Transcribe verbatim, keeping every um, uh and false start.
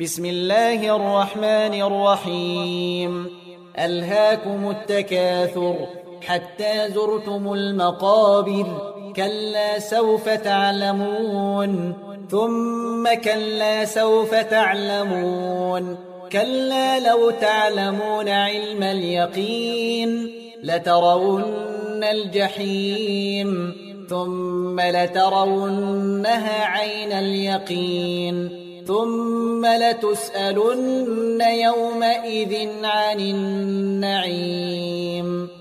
بسم الله الرحمن الرحيم. ألهاكم التكاثر حتى زرتم المقابر، كلا سوف تعلمون ثم كلا سوف تعلمون، كلا لو تعلمون علم اليقين لترون الجحيم ثم لترونها عين اليقين ثم لتسألن يومئذ عن النعيم.